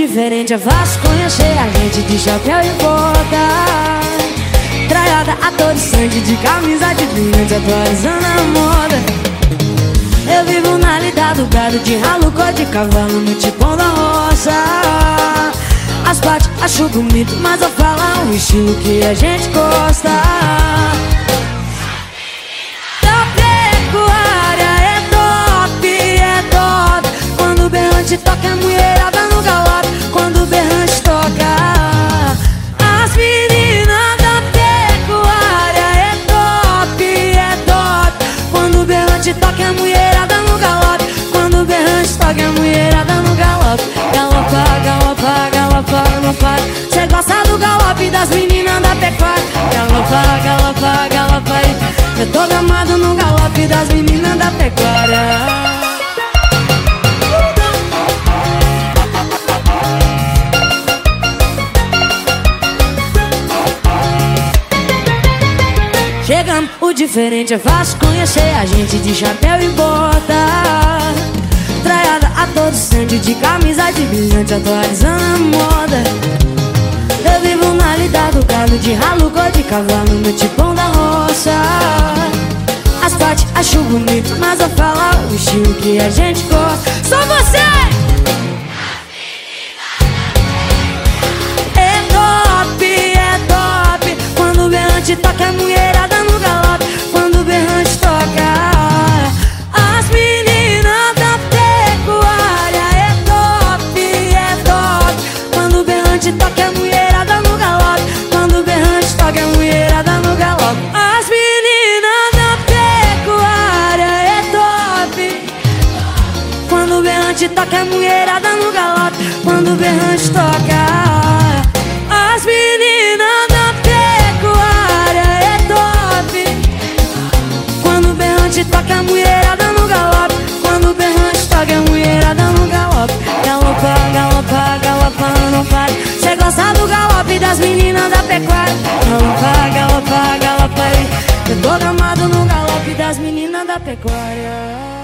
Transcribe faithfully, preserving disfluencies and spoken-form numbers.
diferente é fácil conhecer a gente de chapéu e bota, traiada a todo sangue, de camisa de brilhante, atualizando a moda. Eu vivo na lida do gado, de ralo, cor de cavalo, no tipão da roça. As partes acho bonito, mas eu falo o estilo que a gente gosta. Da pecuária é top, é top. Quando o berrante toca, a mulherada no galope. Quando o berrante toca, as meninas da pecuária é top, é top. Quando o berrante toca, a mulherada no galope. Quando o berrante toca, a mulherada no galope. Galopa, galopa, galopa, galopa. Cê gosta do galope das meninas da pecuária. Galopa, galopa, galopa. Eu tô gamado no galope das meninas da pecuária. Chegamos, o diferente é fácil conhecer a gente de chapéu e bota, traiada a todo sangue, de camisa de brilhante, atualizando a moda. Eu vivo na lida do gado, de ralo, cor de cavalo, no tipão da roça. As partes acho bonito, mas eu falo o estilo que a gente gosta. Só você! É top, é top. Quando o berrante toca, a mulherada no galope. Quando o berrante toca, as meninas da pecuária. É top, é top. Quando o berrante toca, a mulherada no galope. Quando o berrante toca, a mulherada no galope. As meninas da pecuária é top. Quando o berrante toca, a mulherada no galope. Quando o berrante toca, as meninas da pecuária é top. Quando o berrante toca, a mulherada no galope. Quando o berrante toca, a mulherada no galope. Galopa, galopa, galopa, não para. Cê gosta do galope das meninas da pecuária. Galopa, galopa, galopa. Eu tô gamado no galope das meninas da pecuária.